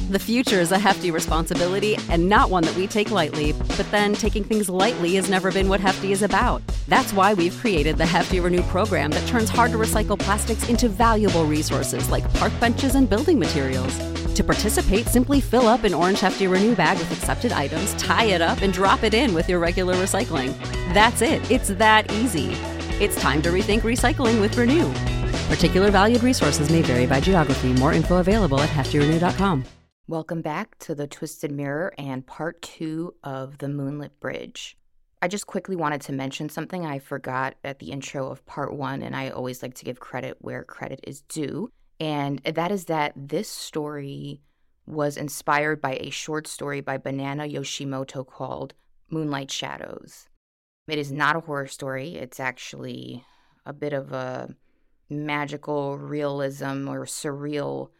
The future is a hefty responsibility and not one that we take lightly, but then taking things lightly has never been what Hefty is about. That's why we've created the Hefty Renew program that turns hard-to-recycle plastics into valuable resources like park benches and building materials. To participate, simply fill up an orange Hefty Renew bag with accepted items, tie it up, and drop it in with your regular recycling. That's it. It's that easy. It's time to rethink recycling with Renew. Particular valued resources may vary by geography. More info available at heftyrenew.com. Welcome back to The Twisted Mirror and part 2 of The Moonlit Bridge. I just quickly wanted to mention something I forgot at the intro of part 1, and I always like to give credit where credit is due. And that is that this story was inspired by a short story by Banana Yoshimoto called Moonlight Shadows. It is not a horror story. It's actually a bit of a magical realism or surreal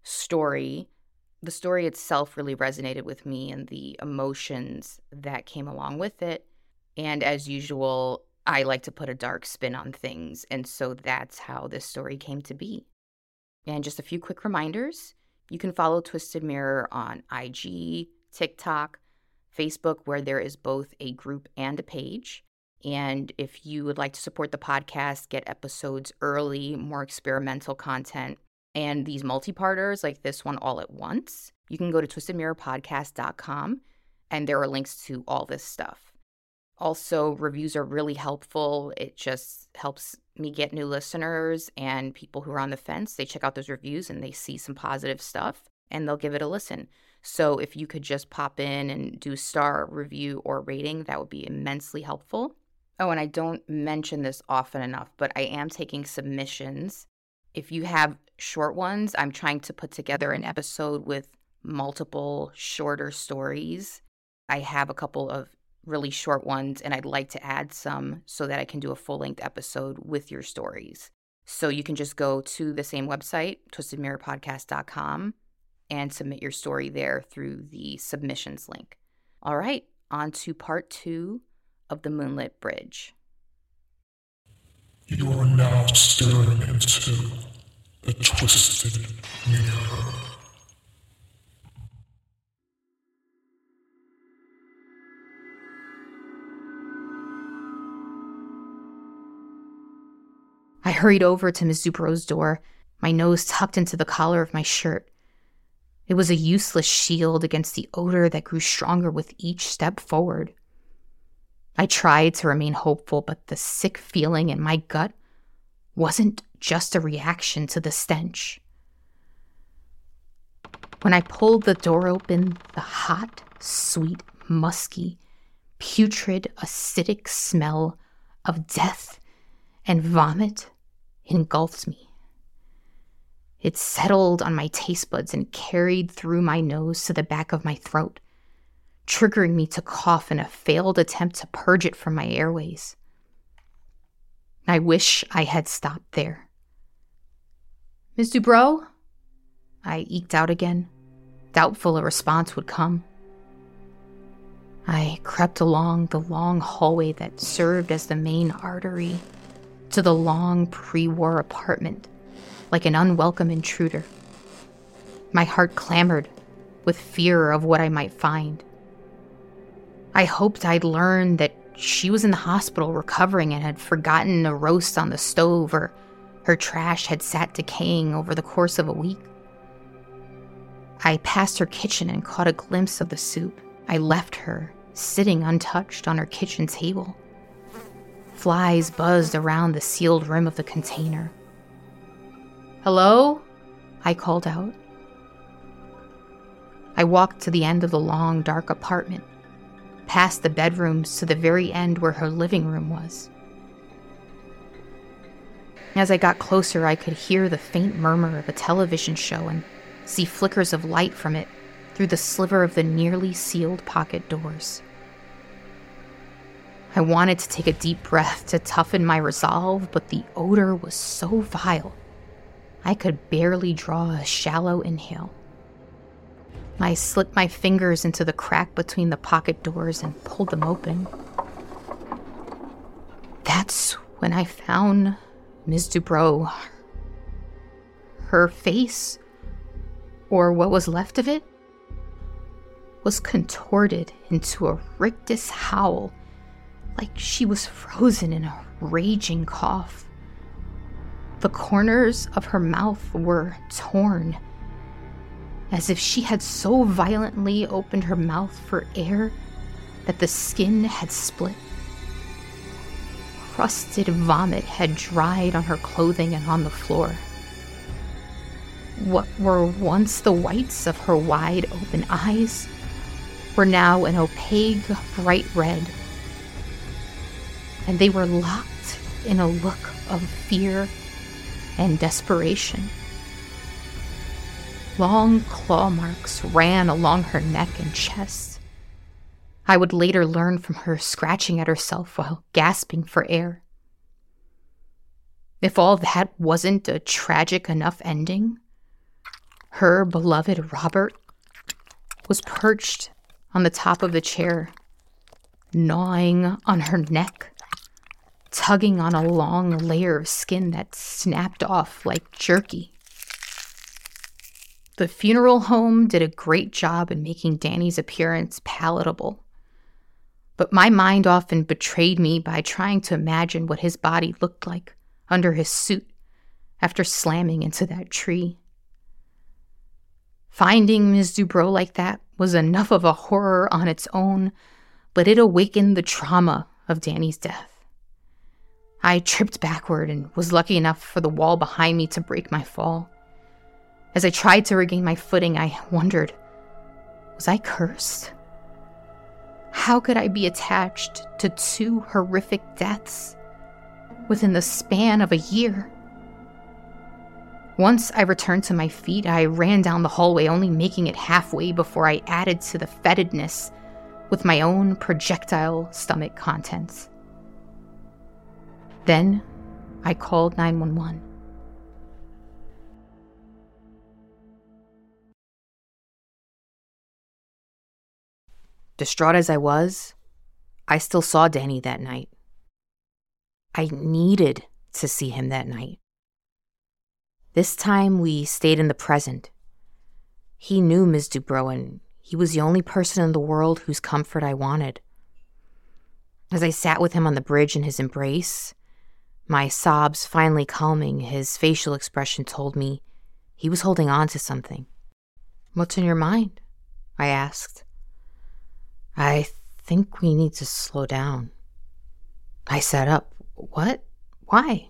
story. The story itself really resonated with me and the emotions that came along with it. And as usual, I like to put a dark spin on things. And so that's how this story came to be. And just a few quick reminders. You can follow Twisted Mirror on IG, TikTok, Facebook, where there is both a group and a page. And if you would like to support the podcast, get episodes early, more experimental content, and these multi-parters like this one all at once, you can go to twistedmirrorpodcast.com, and there are links to all this stuff. Also, reviews are really helpful. It just helps me get new listeners, and people who are on the fence, they check out those reviews and they see some positive stuff, and they'll give it a listen. So if you could just pop in and do star review or rating, that would be immensely helpful. Oh, and I don't mention this often enough, but I am taking submissions. If you have short ones, I'm trying to put together an episode with multiple shorter stories. I have a couple of really short ones, and I'd like to add some so that I can do a full-length episode with your stories. So you can just go to the same website, twistedmirrorpodcast.com, and submit your story there through the submissions link. All right, on to part 2 of The Moonlit Bridge. You are now staring into the Twisted Mirror. I hurried over to Miss Zubrow's door, my nose tucked into the collar of my shirt. It was a useless shield against the odor that grew stronger with each step forward. I tried to remain hopeful, but the sick feeling in my gut wasn't just a reaction to the stench. When I pulled the door open, the hot, sweet, musky, putrid, acidic smell of death and vomit engulfed me. It settled on my taste buds and carried through my nose to the back of my throat, triggering me to cough in a failed attempt to purge it from my airways. I wish I had stopped there. Miss Zubrow? I eked out again, doubtful a response would come. I crept along the long hallway that served as the main artery to the long pre-war apartment, like an unwelcome intruder. My heart clamored with fear of what I might find. I hoped I'd learned that she was in the hospital recovering and had forgotten a roast on the stove, or her trash had sat decaying over the course of a week. I passed her kitchen and caught a glimpse of the soup. I left her sitting untouched on her kitchen table. Flies buzzed around the sealed rim of the container. "Hello?" I called out. I walked to the end of the long, dark apartment, past the bedrooms to the very end where her living room was. As I got closer, I could hear the faint murmur of a television show and see flickers of light from it through the sliver of the nearly sealed pocket doors. I wanted to take a deep breath to toughen my resolve, but the odor was so vile, I could barely draw a shallow inhale. I slipped my fingers into the crack between the pocket doors and pulled them open. That's when I found Ms. Zubrow. Her face, or what was left of it, was contorted into a rictus howl, like she was frozen in a raging cough. The corners of her mouth were torn, as if she had so violently opened her mouth for air that the skin had split. Crusted vomit had dried on her clothing and on the floor. What were once the whites of her wide open eyes were now an opaque, bright red, and they were locked in a look of fear and desperation. Long claw marks ran along her neck and chest. I would later learn from her scratching at herself while gasping for air. If all that wasn't a tragic enough ending, her beloved Robert was perched on the top of the chair, gnawing on her neck, tugging on a long layer of skin that snapped off like jerky. The funeral home did a great job in making Danny's appearance palatable, but my mind often betrayed me by trying to imagine what his body looked like under his suit after slamming into that tree. Finding Ms. Dubrow like that was enough of a horror on its own, but it awakened the trauma of Danny's death. I tripped backward and was lucky enough for the wall behind me to break my fall. As I tried to regain my footing, I wondered, was I cursed? How could I be attached to two horrific deaths within the span of a year? Once I returned to my feet, I ran down the hallway, only making it halfway before I added to the fetidness with my own projectile stomach contents. Then I called 911. Distraught as I was, I still saw Danny that night. I needed to see him that night. This time we stayed in the present. He knew Ms. Dubrow, and he was the only person in the world whose comfort I wanted. As I sat with him on the bridge in his embrace, my sobs finally calming, his facial expression told me he was holding on to something. "What's in your mind?" I asked. "I think we need to slow down." I sat up. "What? Why?"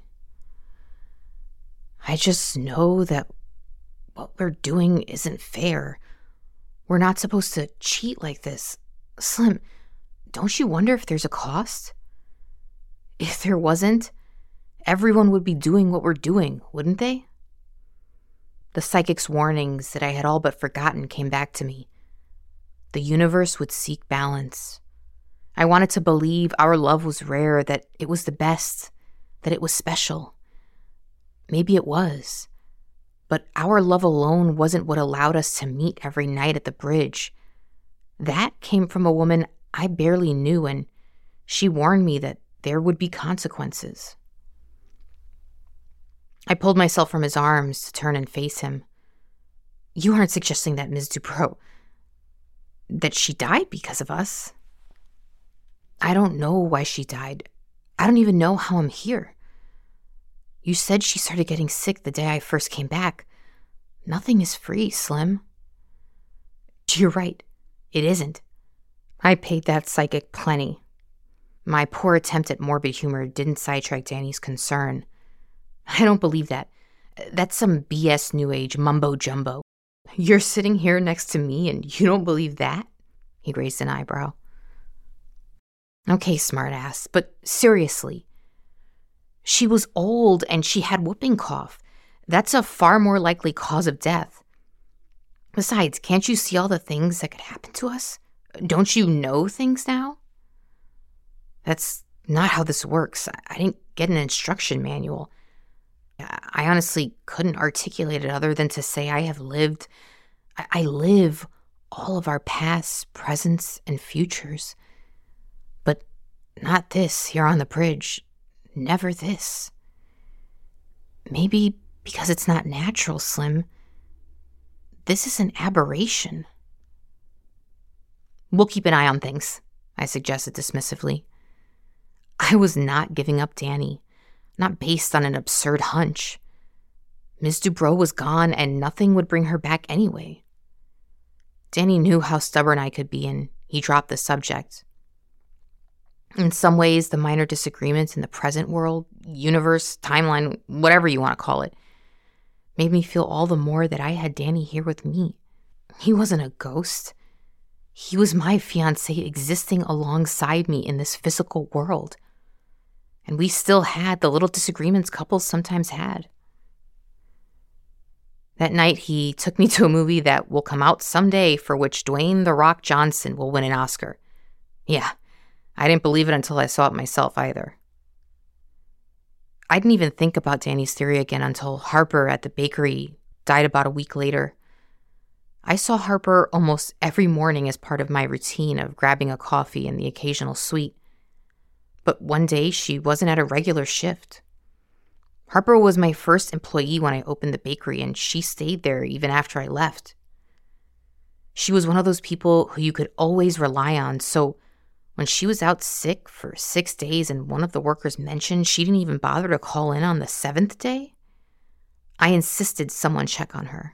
"I just know that what we're doing isn't fair. We're not supposed to cheat like this. Slim, don't you wonder if there's a cost? If there wasn't, everyone would be doing what we're doing, wouldn't they?" The psychic's warnings that I had all but forgotten came back to me. The universe would seek balance. I wanted to believe our love was rare, that it was the best, that it was special. Maybe it was. But our love alone wasn't what allowed us to meet every night at the bridge. That came from a woman I barely knew, and she warned me that there would be consequences. I pulled myself from his arms to turn and face him. "You aren't suggesting that Ms. Dubrow, that she died because of us?" "I don't know why she died. I don't even know how I'm here. You said she started getting sick the day I first came back. Nothing is free, Slim." "You're right. It isn't. I paid that psychic plenty." My poor attempt at morbid humor didn't sidetrack Danny's concern. "I don't believe that. That's some BS New Age mumbo-jumbo. You're sitting here next to me and you don't believe that?" He raised an eyebrow. "Okay, smartass, but seriously. She was old and she had whooping cough. That's a far more likely cause of death. Besides, can't you see all the things that could happen to us? Don't you know things now?" "That's not how this works. I didn't get an instruction manual. I honestly couldn't articulate it other than to say I live all of our pasts, presents, and futures. But not this here on the bridge. Never this. Maybe because it's not natural, Slim. This is an aberration." We'll keep an eye on things, I suggested dismissively. I was not giving up Danny, not based on an absurd hunch. Ms. Dubrow was gone and nothing would bring her back anyway. Danny knew how stubborn I could be and he dropped the subject. In some ways, the minor disagreements in the present world, universe, timeline, whatever you want to call it, made me feel all the more that I had Danny here with me. He wasn't a ghost. He was my fiancé existing alongside me in this physical world. And we still had the little disagreements couples sometimes had. That night, he took me to a movie that will come out someday for which Dwayne "The Rock" Johnson will win an Oscar. Yeah, I didn't believe it until I saw it myself either. I didn't even think about Danny's theory again until Harper at the bakery died about a week later. I saw Harper almost every morning as part of my routine of grabbing a coffee and the occasional sweet. But one day, she wasn't at a regular shift. Harper was my first employee when I opened the bakery, and she stayed there even after I left. She was one of those people who you could always rely on, so when she was out sick for 6 days and one of the workers mentioned she didn't even bother to call in on the 7th day, I insisted someone check on her.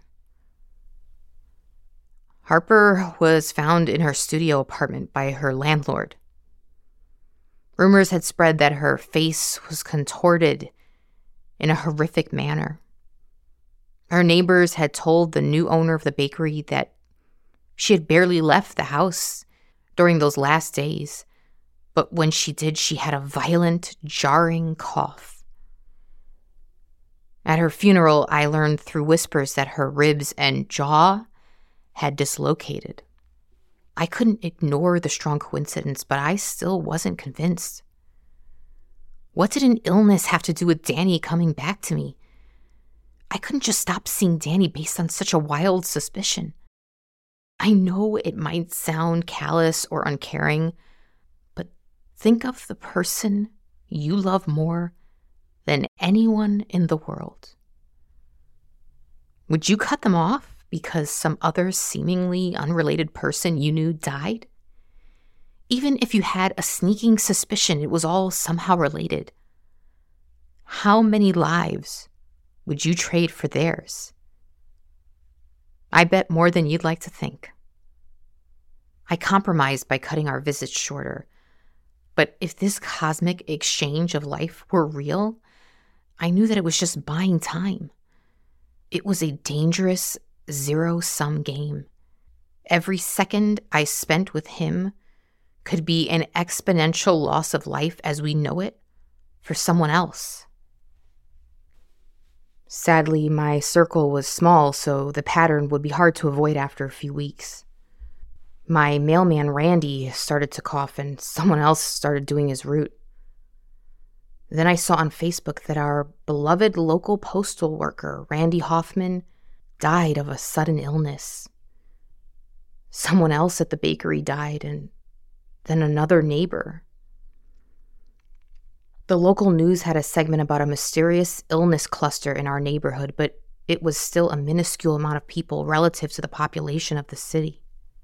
Harper was found in her studio apartment by her landlord. Rumors had spread that her face was contorted in a horrific manner. Her neighbors had told the new owner of the bakery that she had barely left the house during those last days, but when she did, she had a violent, jarring cough. At her funeral, I learned through whispers that her ribs and jaw had dislocated. I couldn't ignore the strong coincidence, but I still wasn't convinced. What did an illness have to do with Danny coming back to me? I couldn't just stop seeing Danny based on such a wild suspicion. I know it might sound callous or uncaring, but think of the person you love more than anyone in the world. Would you cut them off because some other seemingly unrelated person you knew died? Even if you had a sneaking suspicion it was all somehow related, how many lives would you trade for theirs? I bet more than you'd like to think. I compromised by cutting our visits shorter, but if this cosmic exchange of life were real, I knew that it was just buying time. It was a dangerous zero-sum game. Every second I spent with him could be an exponential loss of life as we know it for someone else. Sadly, my circle was small, so the pattern would be hard to avoid after a few weeks. My mailman, Randy, started to cough, and someone else started doing his route. Then I saw on Facebook that our beloved local postal worker, Randy Hoffman, died of a sudden illness. Someone else at the bakery died, and then another neighbor. The local news had a segment about a mysterious illness cluster in our neighborhood, but it was still a minuscule amount of people relative to the population of the city.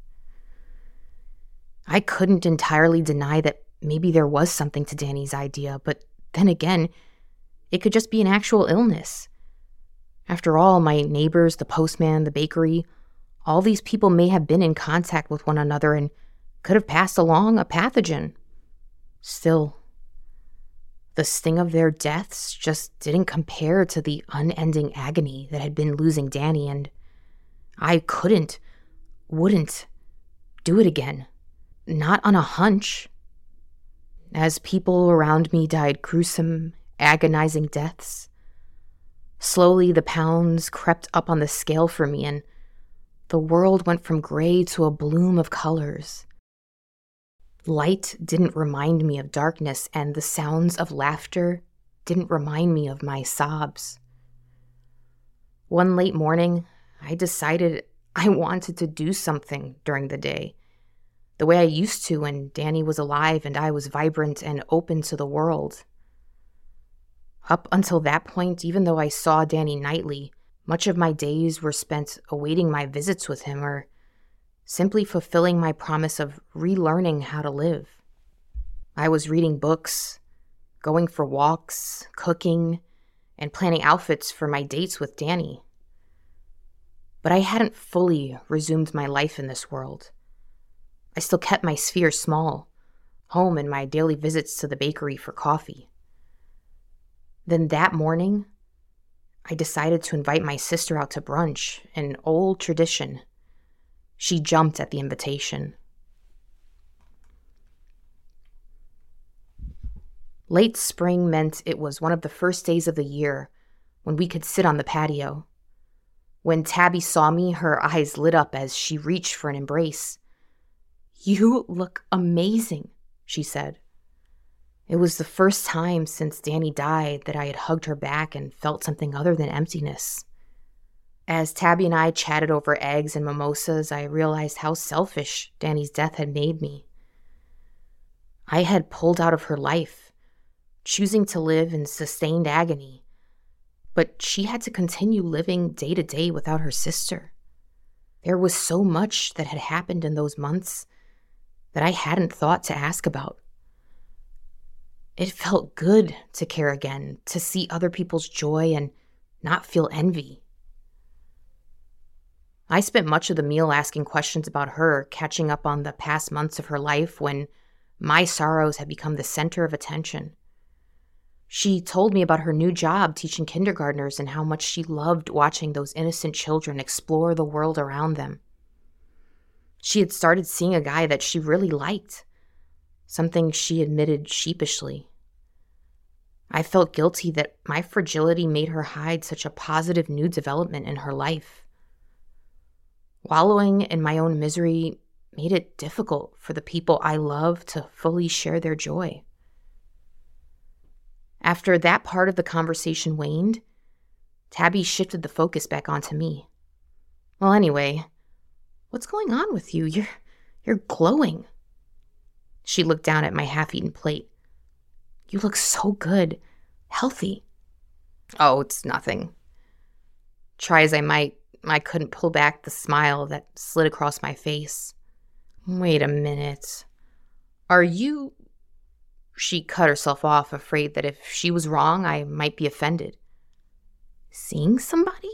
I couldn't entirely deny that maybe there was something to Danny's idea, but then again, it could just be an actual illness. After all, my neighbors, the postman, the bakery, all these people may have been in contact with one another and could have passed along a pathogen. Still, the sting of their deaths just didn't compare to the unending agony that had been losing Danny, and I wouldn't do it again. Not on a hunch. As people around me died gruesome, agonizing deaths, slowly the pounds crept up on the scale for me, and the world went from gray to a bloom of colors. Light didn't remind me of darkness, and the sounds of laughter didn't remind me of my sobs. One late morning, I decided I wanted to do something during the day, the way I used to when Danny was alive and I was vibrant and open to the world. Up until that point, even though I saw Danny nightly, much of my days were spent awaiting my visits with him or simply fulfilling my promise of relearning how to live. I was reading books, going for walks, cooking, and planning outfits for my dates with Danny. But I hadn't fully resumed my life in this world. I still kept my sphere small, home and my daily visits to the bakery for coffee. Then that morning, I decided to invite my sister out to brunch, an old tradition. She jumped at the invitation. Late spring meant it was one of the first days of the year when we could sit on the patio. When Tabby saw me, her eyes lit up as she reached for an embrace. "You look amazing," she said. It was the first time since Danny died that I had hugged her back and felt something other than emptiness. As Tabby and I chatted over eggs and mimosas, I realized how selfish Danny's death had made me. I had pulled out of her life, choosing to live in sustained agony, but she had to continue living day to day without her sister. There was so much that had happened in those months that I hadn't thought to ask about. It felt good to care again, to see other people's joy and not feel envy. I spent much of the meal asking questions about her, catching up on the past months of her life when my sorrows had become the center of attention. She told me about her new job teaching kindergartners and how much she loved watching those innocent children explore the world around them. She had started seeing a guy that she really liked, something she admitted sheepishly. I felt guilty that my fragility made her hide such a positive new development in her life. Wallowing in my own misery made it difficult for the people I love to fully share their joy. After that part of the conversation waned, Tabby shifted the focus back onto me. "Well, anyway, what's going on with you? You're glowing." She looked down at my half-eaten plate. "You look so good, healthy." "Oh, it's nothing." Try as I might, I couldn't pull back the smile that slid across my face. "Wait a minute. Are you—" She cut herself off, afraid that if she was wrong, I might be offended. "Seeing somebody?"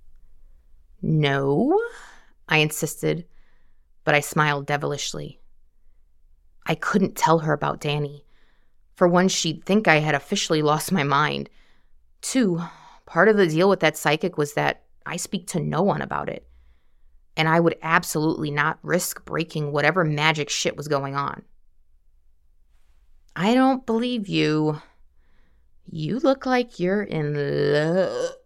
"No," I insisted, but I smiled devilishly. I couldn't tell her about Danny. For one, she'd think I had officially lost my mind. Two, part of the deal with that psychic was that I speak to no one about it, and I would absolutely not risk breaking whatever magic shit was going on. "I don't believe you. You look like you're in love."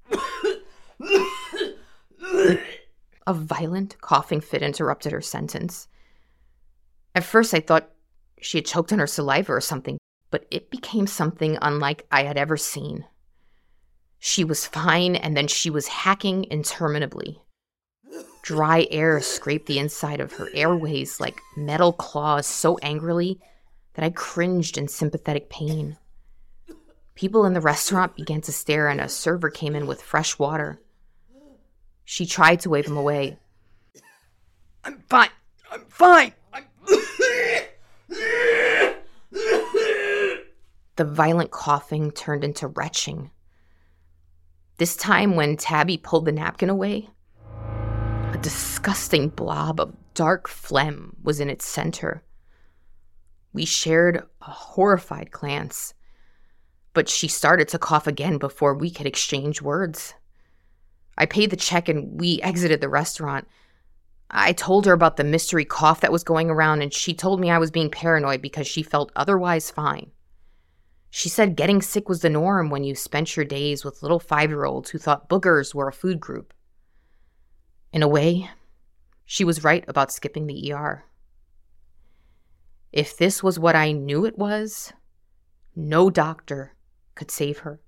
A violent coughing fit interrupted her sentence. At first, I thought she had choked on her saliva or something, but it became something unlike I had ever seen. She was fine, and then she was hacking interminably. Dry air scraped the inside of her airways like metal claws so angrily that I cringed in sympathetic pain. People in the restaurant began to stare, and a server came in with fresh water. She tried to wave him away. I'm fine. The violent coughing turned into retching. This time, when Tabby pulled the napkin away, a disgusting blob of dark phlegm was in its center. We shared a horrified glance, but she started to cough again before we could exchange words. I paid the check and we exited the restaurant. I told her about the mystery cough that was going around, and she told me I was being paranoid because she felt otherwise fine. She said getting sick was the norm when you spent your days with little 5-year-olds who thought boogers were a food group. In a way, she was right about skipping the ER. If this was what I knew it was, no doctor could save her.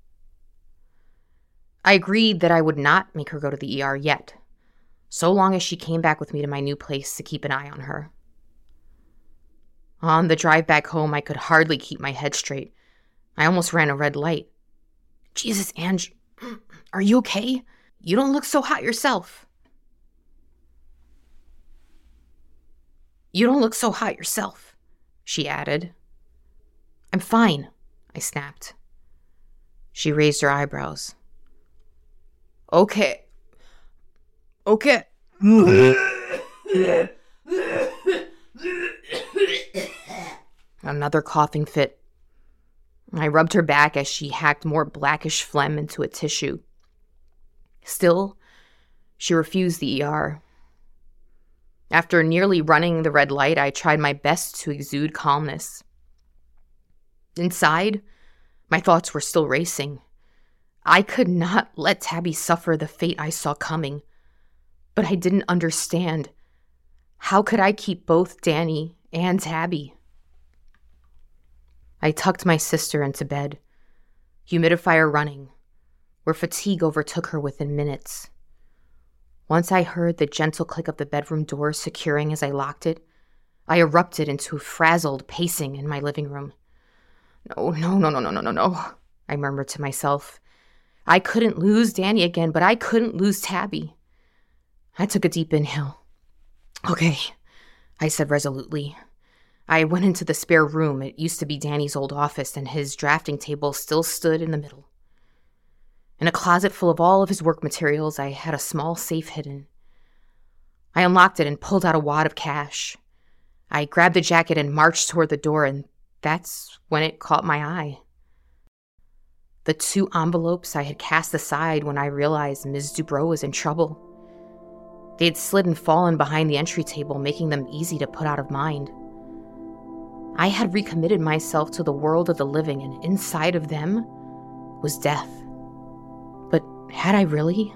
I agreed that I would not make her go to the ER yet, so long as she came back with me to my new place to keep an eye on her. On the drive back home, I could hardly keep my head straight. I almost ran a red light. "Jesus, Ange, are you okay? You don't look so hot yourself." You don't look so hot yourself, she added. I'm fine, I snapped. She raised her eyebrows. Okay. Another coughing fit. I rubbed her back as she hacked more blackish phlegm into a tissue. Still, she refused the ER. After nearly running the red light, I tried my best to exude calmness. Inside, my thoughts were still racing. I could not let Tabby suffer the fate I saw coming, but I didn't understand. How could I keep both Danny and Tabby? I tucked my sister into bed, humidifier running, where fatigue overtook her within minutes. Once I heard the gentle click of the bedroom door securing as I locked it, I erupted into frazzled pacing in my living room. No, I murmured to myself. I couldn't lose Danny again, but I couldn't lose Tabby. I took a deep inhale. Okay, I said resolutely. I went into the spare room. It used to be Danny's old office, and his drafting table still stood in the middle. In a closet full of all of his work materials, I had a small safe hidden. I unlocked it and pulled out a wad of cash. I grabbed the jacket and marched toward the door, and that's when it caught my eye. The 2 envelopes I had cast aside when I realized Ms. Dubrow was in trouble. They had slid and fallen behind the entry table, making them easy to put out of mind. I had recommitted myself to the world of the living, and inside of them was death. But had I really?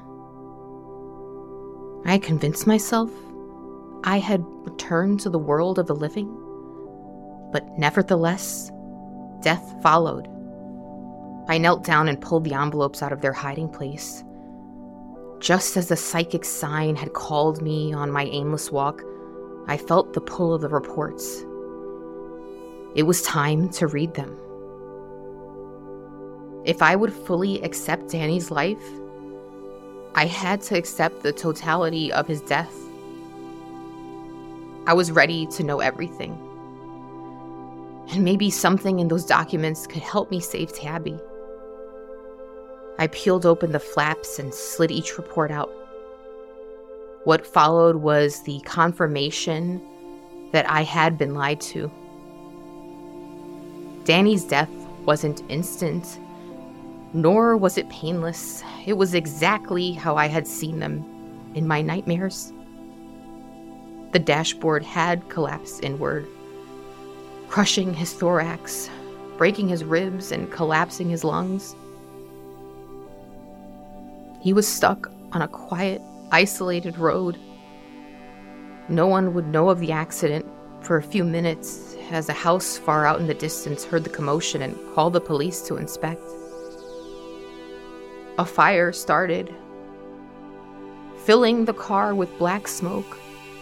I had convinced myself I had returned to the world of the living, but nevertheless, death followed. I knelt down and pulled the envelopes out of their hiding place. Just as the psychic sign had called me on my aimless walk, I felt the pull of the reports. It was time to read them. If I would fully accept Danny's life, I had to accept the totality of his death. I was ready to know everything. And maybe something in those documents could help me save Tabby. I peeled open the flaps and slid each report out. What followed was the confirmation that I had been lied to. Danny's death wasn't instant, nor was it painless. It was exactly how I had seen them in my nightmares. The dashboard had collapsed inward, crushing his thorax, breaking his ribs, and collapsing his lungs. He was stuck on a quiet, isolated road. No one would know of the accident for a few minutes as a house far out in the distance heard the commotion and called the police to inspect. A fire started, filling the car with black smoke.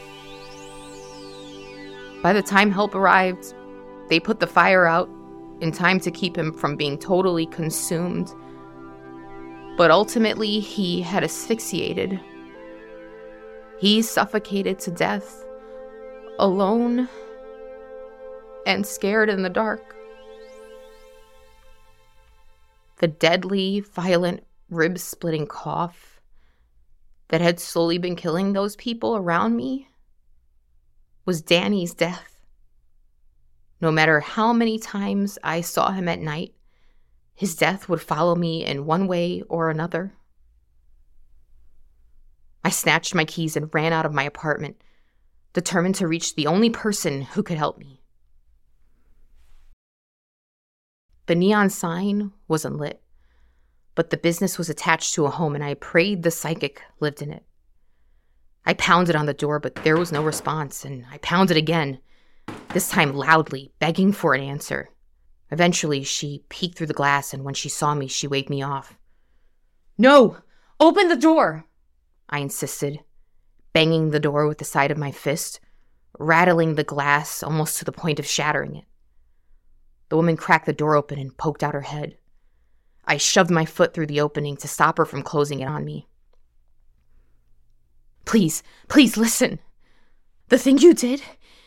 By the time help arrived, they put the fire out in time to keep him from being totally consumed. But ultimately, he had asphyxiated. He suffocated to death, alone and scared in the dark. The deadly, violent, rib-splitting cough that had slowly been killing those people around me was Danny's death. No matter how many times I saw him at night, his death would follow me in one way or another. I snatched my keys and ran out of my apartment, determined to reach the only person who could help me. The neon sign wasn't lit, but the business was attached to a home, and I prayed the psychic lived in it. I pounded on the door, but there was no response, and I pounded again, this time loudly, begging for an answer. Eventually, she peeked through the glass, and when she saw me, she waved me off. "No! Open the door!" I insisted, banging the door with the side of my fist, rattling the glass almost to the point of shattering it. The woman cracked the door open and poked out her head. I shoved my foot through the opening to stop her from closing it on me. Please listen. The thing you did,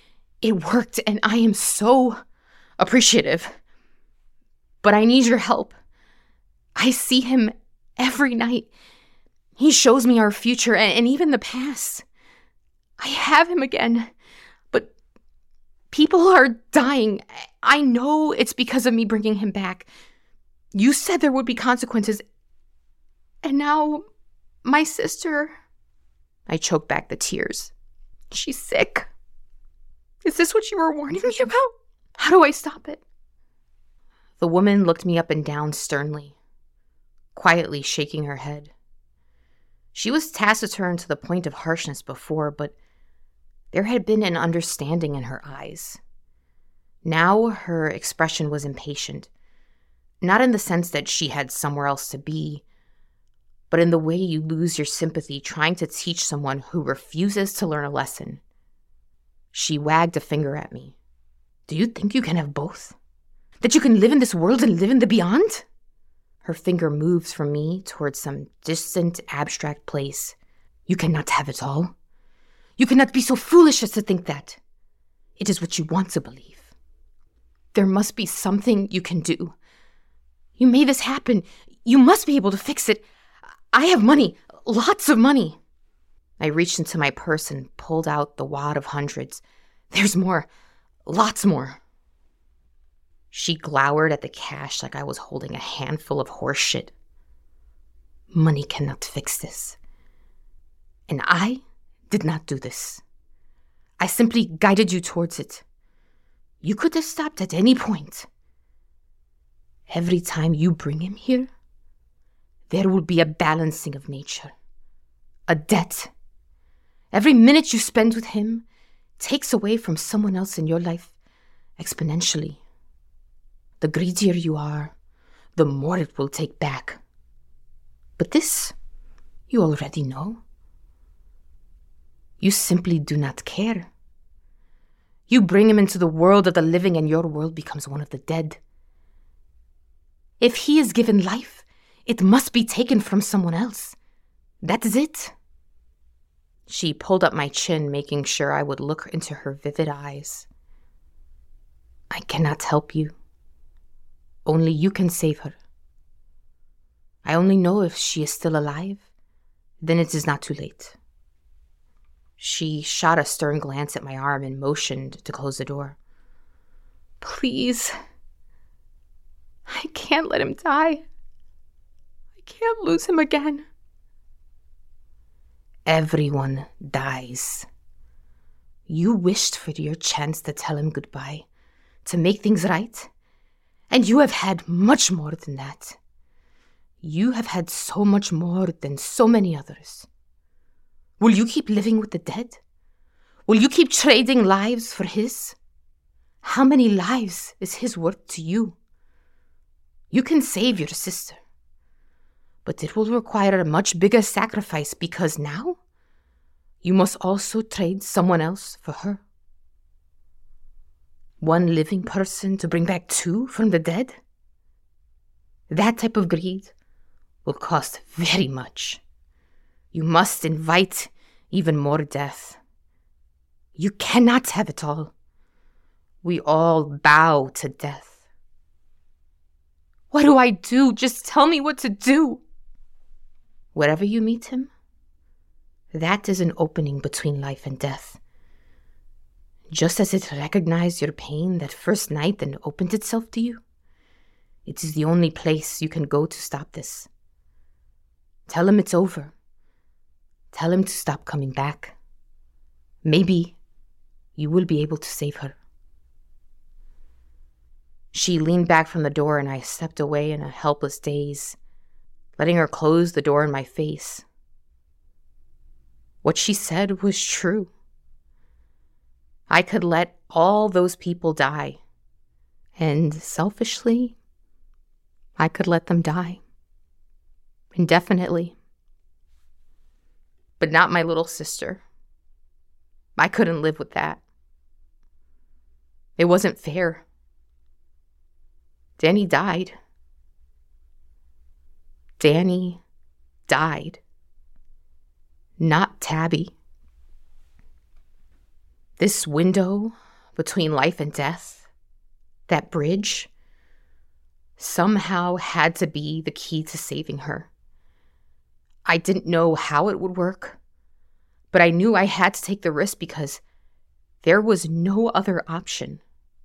It worked, and I am so appreciative. But I need your help. I see him every night. He shows me our future and even the past. I have him again, but people are dying. I know it's because of me bringing him back. You said there would be consequences, and now my sister... I choked back the tears. She's sick. Is this what you were warning me about? How do I stop it? The woman looked me up and down sternly, quietly shaking her head. She was taciturn to the point of harshness before, but there had been an understanding in her eyes. Now her expression was impatient, not in the sense that she had somewhere else to be, but in the way you lose your sympathy trying to teach someone who refuses to learn a lesson. She wagged a finger at me. Do you think you can have both? That you can live in this world and live in the beyond? Her finger moves from me towards some distant, abstract place. You cannot have it all. You cannot be so foolish as to think that. It is what you want to believe. There must be something you can do. You made this happen. You must be able to fix it. I have money, lots of money. I reached into my purse and pulled out the wad of hundreds. There's more, lots more. She glowered at the cash like I was holding a handful of horse shit. Money cannot fix this. And I did not do this. I simply guided you towards it. You could have stopped at any point. Every time you bring him here, there will be a balancing of nature. A debt. Every minute you spend with him takes away from someone else in your life exponentially. The greedier you are, the more it will take back. But this, you already know. You simply do not care. You bring him into the world of the living and your world becomes one of the dead. If he is given life, it must be taken from someone else. That is it. She pulled up my chin, making sure I would look into her vivid eyes. I cannot help you. Only you can save her. I only know if she is still alive, then it is not too late. She shot a stern glance at my arm and motioned to close the door. Please. I can't let him die. I can't lose him again. Everyone dies. You wished for your chance to tell him goodbye, to make things right, and you have had much more than that. You have had so much more than so many others. Will you keep living with the dead? Will you keep trading lives for his? How many lives is his worth to you? You can save your sister, but it will require a much bigger sacrifice because now you must also trade someone else for her. One living person to bring back two from the dead? That type of greed will cost very much. You must invite even more death. You cannot have it all. We all bow to death. What do I do? Just tell me what to do. Wherever you meet him, that is an opening between life and death. Just as it recognized your pain that first night and opened itself to you, it is the only place you can go to stop this. Tell him it's over. Tell him to stop coming back. Maybe you will be able to save her. She leaned back from the door and I stepped away in a helpless daze, letting her close the door in my face. What she said was true. I could let all those people die, and selfishly, I could let them die. Indefinitely. But not my little sister. I couldn't live with that. It wasn't fair. Danny died. Danny died. Not Tabby. This window between life and death, that bridge, somehow had to be the key to saving her. I didn't know how it would work, but I knew I had to take the risk because there was no other option.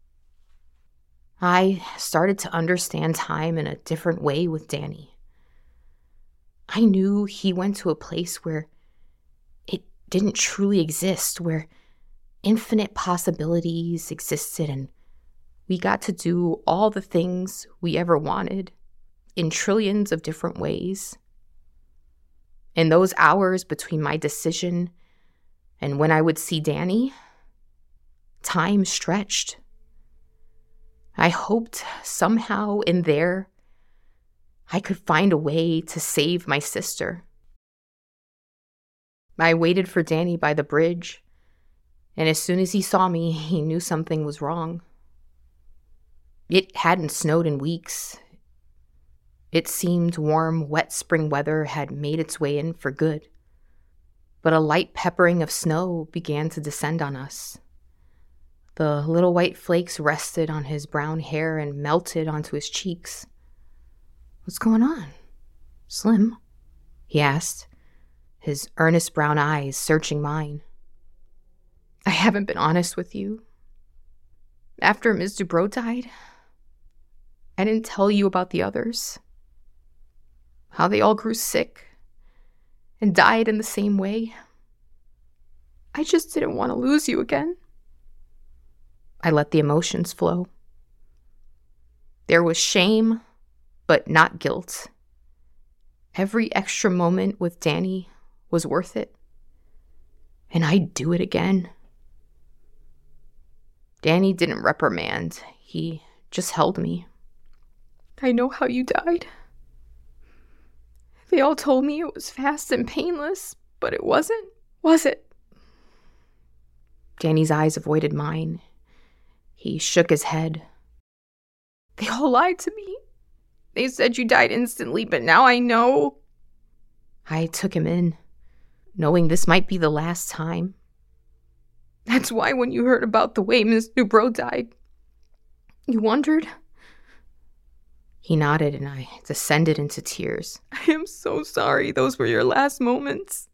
I started to understand time in a different way with Danny. I knew he went to a place where it didn't truly exist, where infinite possibilities existed, and we got to do all the things we ever wanted in trillions of different ways. In those hours between my decision and when I would see Danny, time stretched. I hoped somehow in there I could find a way to save my sister. I waited for Danny by the bridge, and as soon as he saw me, he knew something was wrong. It hadn't snowed in weeks. It seemed warm, wet spring weather had made its way in for good. But a light peppering of snow began to descend on us. The little white flakes rested on his brown hair and melted onto his cheeks. "What's going on, Slim?" he asked, his earnest brown eyes searching mine. "I haven't been honest with you. After Ms. Dubrow died, I didn't tell you about the others. How they all grew sick and died in the same way. I just didn't want to lose you again." I let the emotions flow. There was shame, but not guilt. Every extra moment with Danny was worth it, and I'd do it again. Danny didn't reprimand. He just held me. "I know how you died. They all told me it was fast and painless, but it wasn't, was it?" Danny's eyes avoided mine. He shook his head. "They all lied to me. They said you died instantly, but now I know." I took him in, knowing this might be the last time. "That's why when you heard about the way Miss Dubrow died, you wondered?" He nodded and I descended into tears. "I am so sorry those were your last moments."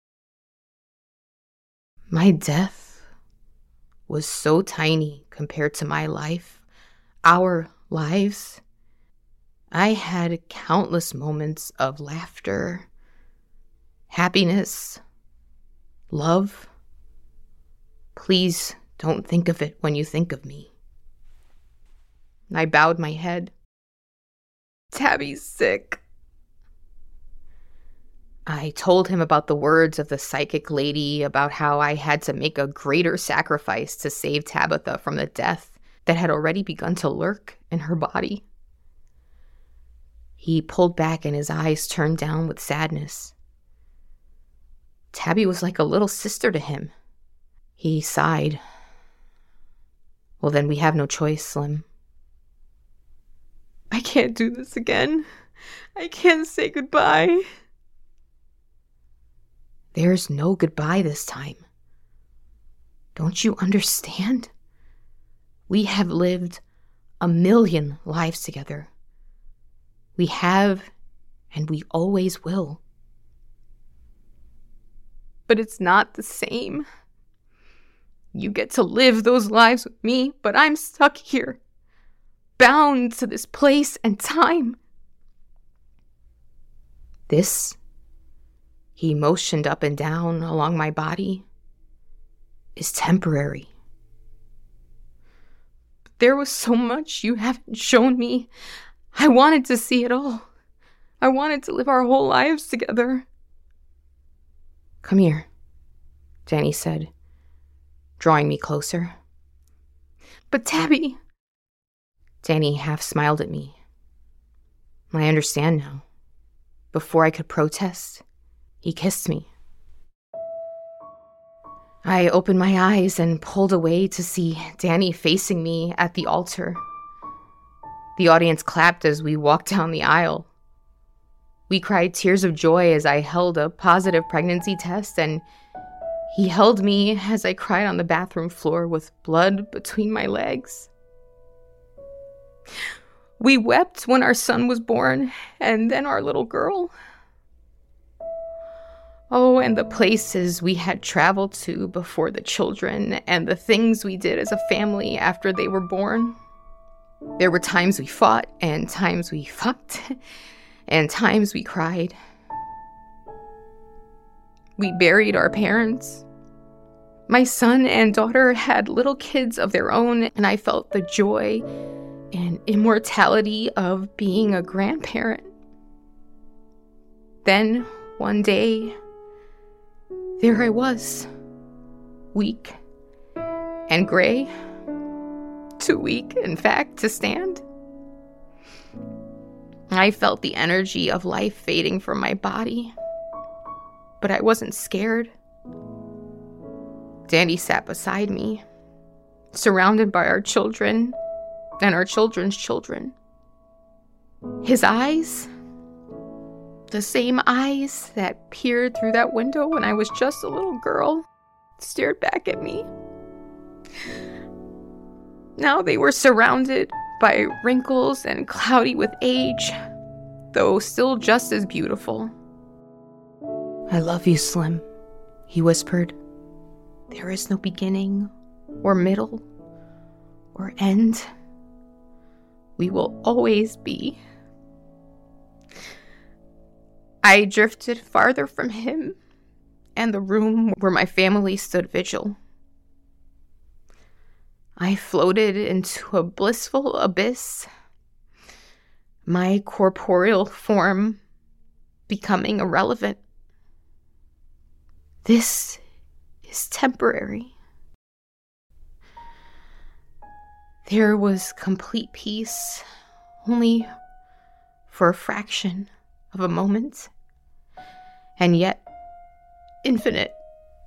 My death was so tiny compared to my life, our lives. I had countless moments of laughter, happiness, love. Please don't think of it when you think of me. I bowed my head. "Tabby's sick." I told him about the words of the psychic lady, about how I had to make a greater sacrifice to save Tabitha from the death that had already begun to lurk in her body. He pulled back and his eyes turned down with sadness. Tabby was like a little sister to him. He sighed. "Well, then we have no choice, Slim." "I can't do this again. I can't say goodbye." "There's no goodbye this time. Don't you understand? We have lived 1,000,000 lives together. We have, and we always will." "But it's not the same. You get to live those lives with me, but I'm stuck here, bound to this place and time." "This," he motioned up and down along my body, "is temporary." "But there was so much you haven't shown me. I wanted to see it all. I wanted to live our whole lives together." "Come here," Danny said, drawing me closer. "But Tabby..." Danny half smiled at me. "I understand now." Before I could protest, he kissed me. I opened my eyes and pulled away to see Danny facing me at the altar. The audience clapped as we walked down the aisle. We cried tears of joy as I held a positive pregnancy test, and He held me as I cried on the bathroom floor with blood between my legs. We wept when our son was born, and then our little girl. Oh, and the places we had traveled to before the children, and the things we did as a family after they were born. There were times we fought, and times we fucked, and times we cried. We buried our parents. My son and daughter had little kids of their own, and I felt the joy and immortality of being a grandparent. Then, one day, there I was, weak and gray, too weak, in fact, to stand. I felt the energy of life fading from my body, but I wasn't scared. Danny sat beside me, surrounded by our children and our children's children. His eyes, the same eyes that peered through that window when I was just a little girl, stared back at me. Now they were surrounded by wrinkles and cloudy with age, though still just as beautiful. "I love you, Slim," he whispered. "There is no beginning or middle or end. We will always be." I drifted farther from him and the room where my family stood vigil. I floated into a blissful abyss, my corporeal form becoming irrelevant. This is temporary. There was complete peace, only for a fraction of a moment, and yet infinite.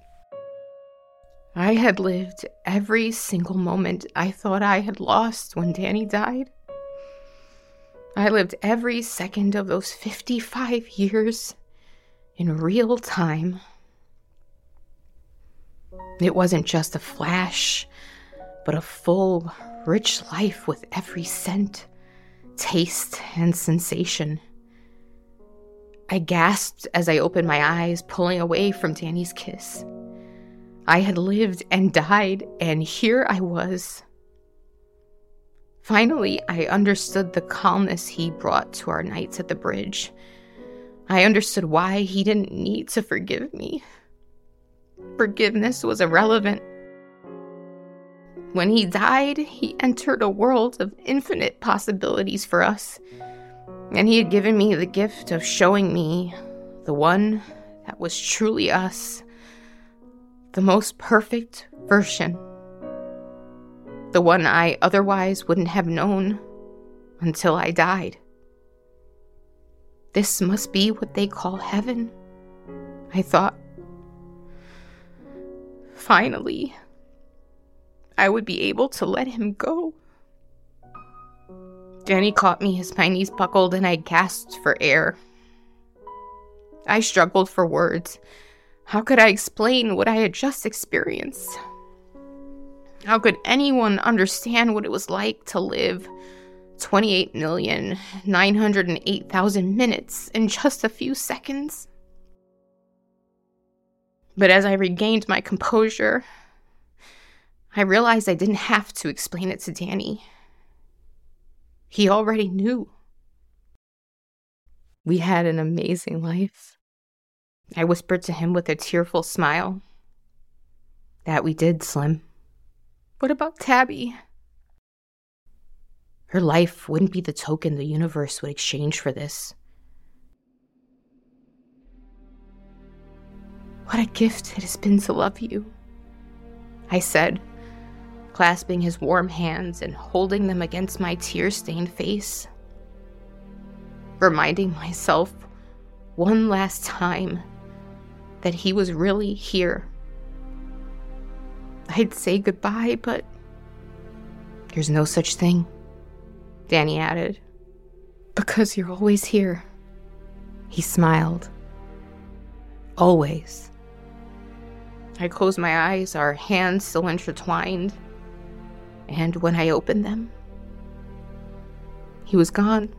I had lived every single moment I thought I had lost when Danny died. I lived every second of those 55 years in real time. It wasn't just a flash, but a full, rich life with every scent, taste, and sensation. I gasped as I opened my eyes, pulling away from Danny's kiss. I had lived and died, and here I was. Finally, I understood the calmness he brought to our nights at the bridge. I understood why he didn't need to forgive me. Forgiveness was irrelevant. When he died, he entered a world of infinite possibilities for us, and he had given me the gift of showing me the one that was truly us, the most perfect version, the one I otherwise wouldn't have known until I died. This must be what they call heaven, I thought. Finally, I would be able to let him go. Danny caught me as my knees buckled and I gasped for air. I struggled for words. How could I explain what I had just experienced? How could anyone understand what it was like to live 28,908,000 minutes in just a few seconds? But as I regained my composure, I realized I didn't have to explain it to Danny. He already knew. We had an amazing life. I whispered to him with a tearful smile. That we did, Slim. What about Tabby? Her life wouldn't be the token the universe would exchange for this. What a gift it has been to love you, I said, clasping his warm hands and holding them against my tear-stained face, reminding myself one last time that he was really here. I'd say goodbye, but there's no such thing, Danny added. Because you're always here. He smiled. Always. I closed my eyes, our hands still intertwined, and when I opened them, he was gone.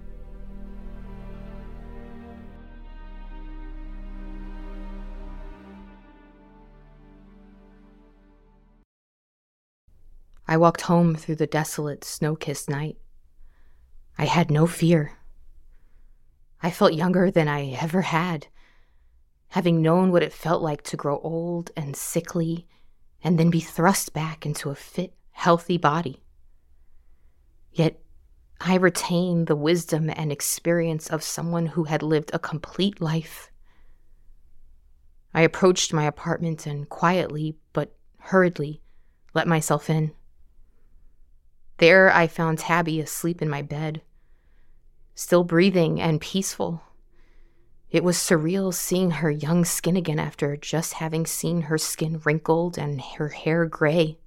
I walked home through the desolate, snow-kissed night. I had no fear. I felt younger than I ever had, having known what it felt like to grow old and sickly and then be thrust back into a fit, healthy body. Yet I retained the wisdom and experience of someone who had lived a complete life. I approached my apartment and quietly, but hurriedly, let myself in. There I found Tabby asleep in my bed, still breathing and peaceful. It was surreal seeing her young skin again after just having seen her skin wrinkled and her hair gray.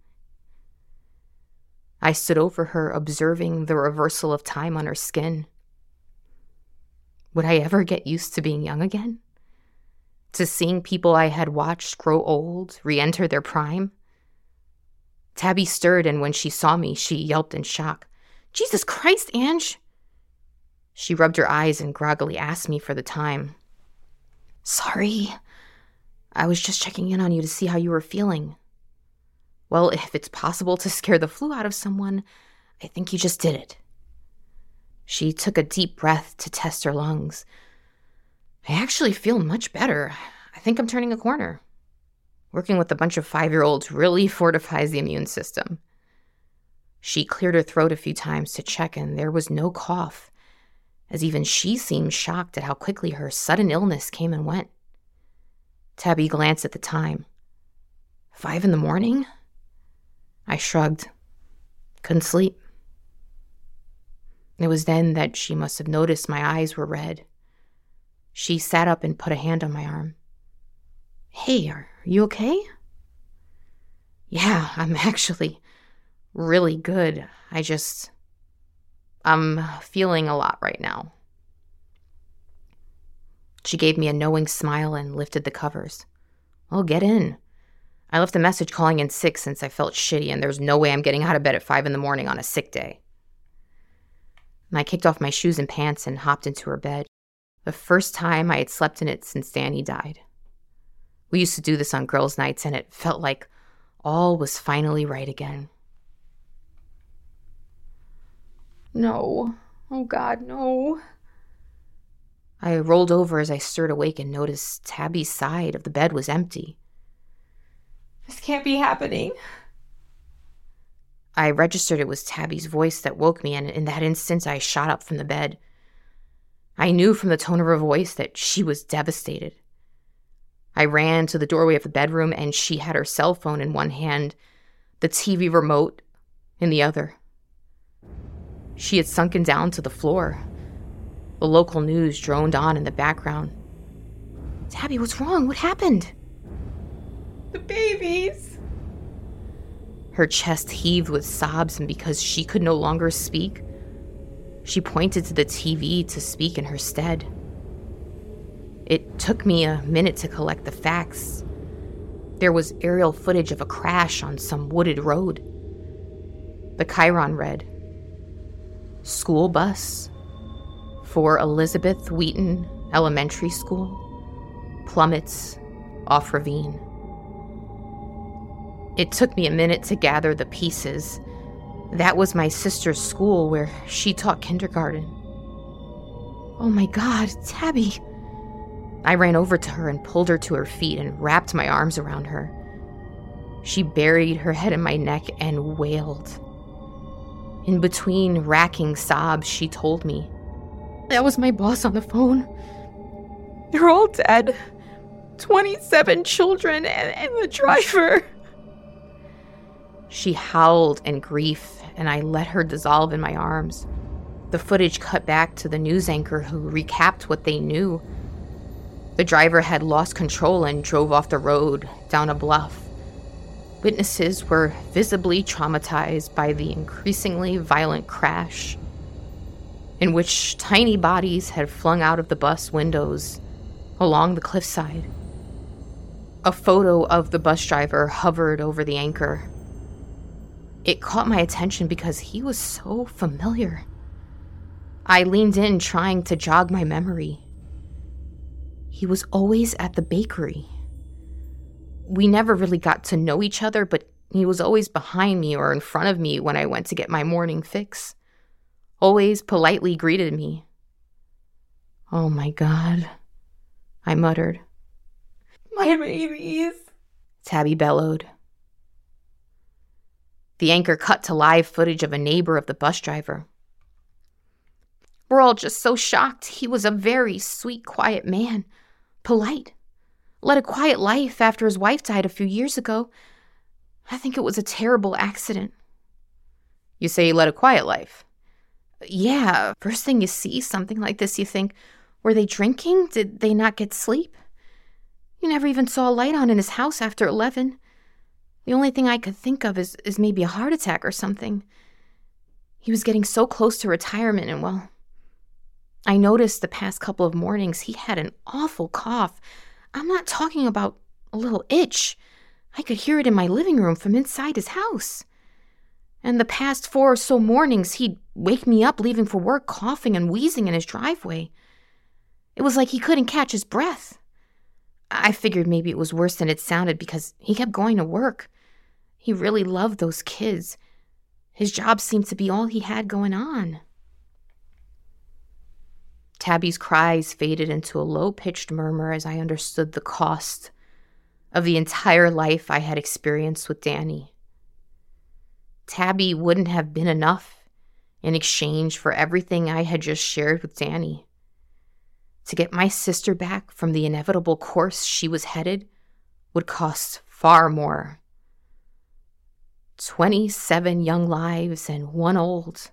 I stood over her, observing the reversal of time on her skin. Would I ever get used to being young again? To seeing people I had watched grow old, re-enter their prime? Tabby stirred, and when she saw me, she yelped in shock. "Jesus Christ, Ange!" She rubbed her eyes and groggily asked me for the time. "Sorry. I was just checking in on you to see how you were feeling." "Well, if it's possible to scare the flu out of someone, I think you just did it." She took a deep breath to test her lungs. "I actually feel much better. I think I'm turning a corner. Working with a bunch of 5-year-olds really fortifies the immune system." She cleared her throat a few times to check, and there was no cough, as even she seemed shocked at how quickly her sudden illness came and went. Tabby glanced at the time. 5 a.m? I shrugged. Couldn't sleep. It was then that she must have noticed my eyes were red. She sat up and put a hand on my arm. "Hey, are you okay?" "Yeah, I'm actually really good. I'm feeling a lot right now." She gave me a knowing smile and lifted the covers. "Well, get in. I left a message calling in sick since I felt shitty, and there's no way I'm getting out of bed at 5 a.m. on a sick day." And I kicked off my shoes and pants and hopped into her bed. The first time I had slept in it since Danny died. We used to do this on girls' nights, and it felt like all was finally right again. "No. Oh, God, no." I rolled over as I stirred awake and noticed Tabby's side of the bed was empty. "This can't be happening." I registered it was Tabby's voice that woke me, and in that instant I shot up from the bed. I knew from the tone of her voice that she was devastated. I ran to the doorway of the bedroom, and she had her cell phone in one hand, the TV remote in the other. She had sunken down to the floor. The local news droned on in the background. "Tabby, what's wrong? What happened?" "The babies." Her chest heaved with sobs, and because she could no longer speak, she pointed to the TV to speak in her stead. It took me a minute to collect the facts. There was aerial footage of a crash on some wooded road. The chyron read, "School bus for Elizabeth Wheaton Elementary School plummets off ravine." It took me a minute to gather the pieces. That was my sister's school where she taught kindergarten. "Oh my God, Tabby." I ran over to her and pulled her to her feet and wrapped my arms around her. She buried her head in my neck and wailed. In between racking sobs, she told me, "That was my boss on the phone. They're all dead. 27 children and the driver." She howled in grief, and I let her dissolve in my arms. The footage cut back to the news anchor who recapped what they knew. The driver had lost control and drove off the road down a bluff. Witnesses were visibly traumatized by the increasingly violent crash, in which tiny bodies had flung out of the bus windows along the cliffside. A photo of the bus driver hovered over the anchor. It caught my attention because he was so familiar. I leaned in, trying to jog my memory. He was always at the bakery. We never really got to know each other, but he was always behind me or in front of me when I went to get my morning fix. Always politely greeted me. "Oh my God," I muttered. "My babies," Tabby bellowed. The anchor cut to live footage of a neighbor of the bus driver. "We're all just so shocked. He was a very sweet, quiet man. Polite. Led a quiet life after his wife died a few years ago. I think it was a terrible accident." "You say he led a quiet life?" "Yeah. First thing you see something like this, you think, were they drinking? Did they not get sleep? You never even saw a light on in his house after 11. The only thing I could think of is maybe a heart attack or something. He was getting so close to retirement, and well, I noticed the past couple of mornings he had an awful cough. I'm not talking about a little itch. I could hear it in my living room from inside his house. And the past 4 or so mornings, he'd wake me up leaving for work coughing and wheezing in his driveway. It was like he couldn't catch his breath. I figured maybe it was worse than it sounded because he kept going to work. He really loved those kids. His job seemed to be all he had going on." Tabby's cries faded into a low-pitched murmur as I understood the cost of the entire life I had experienced with Danny. Tabby wouldn't have been enough in exchange for everything I had just shared with Danny. To get my sister back from the inevitable course she was headed would cost far more. 27 young lives and 1 old.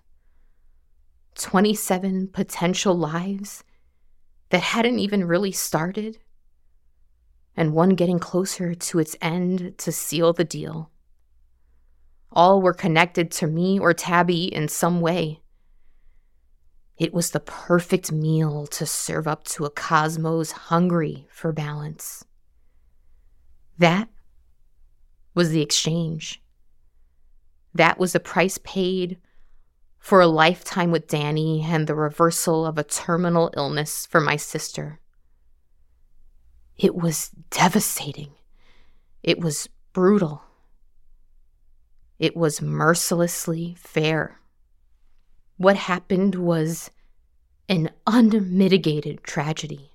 27 potential lives that hadn't even really started, and one getting closer to its end to seal the deal. All were connected to me or Tabby in some way. It was the perfect meal to serve up to a cosmos hungry for balance. That was the exchange. That was the price paid for a lifetime with Danny and the reversal of a terminal illness for my sister. It was devastating. It was brutal. It was mercilessly fair. What happened was an unmitigated tragedy.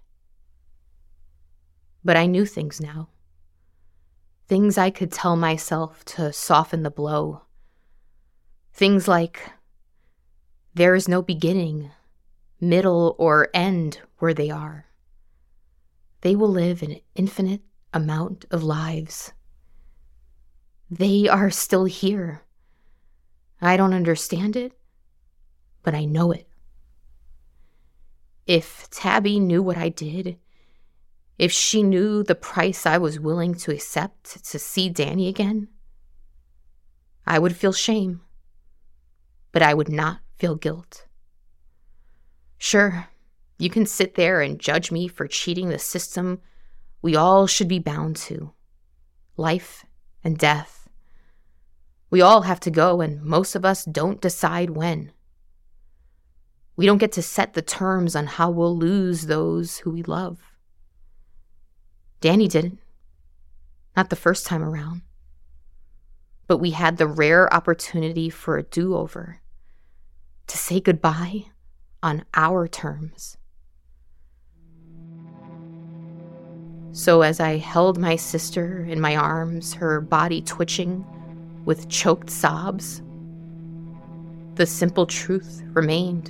But I knew things now. Things I could tell myself to soften the blow. Things like, there is no beginning, middle, or end where they are. They will live an infinite amount of lives. They are still here. I don't understand it, but I know it. If Tabby knew what I did, if she knew the price I was willing to accept to see Danny again, I would feel shame, but I would not feel guilt. Sure, you can sit there and judge me for cheating the system we all should be bound to. Life and death. We all have to go, and most of us don't decide when. We don't get to set the terms on how we'll lose those who we love. Danny didn't. Not the first time around. But we had the rare opportunity for a do-over. To say goodbye on our terms. So as I held my sister in my arms, her body twitching with choked sobs, the simple truth remained.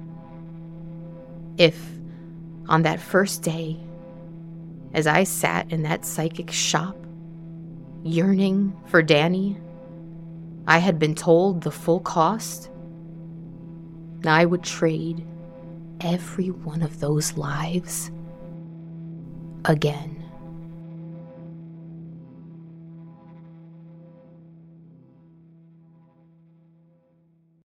If, on that first day, as I sat in that psychic shop, yearning for Danny, I had been told the full cost, I would trade every one of those lives again.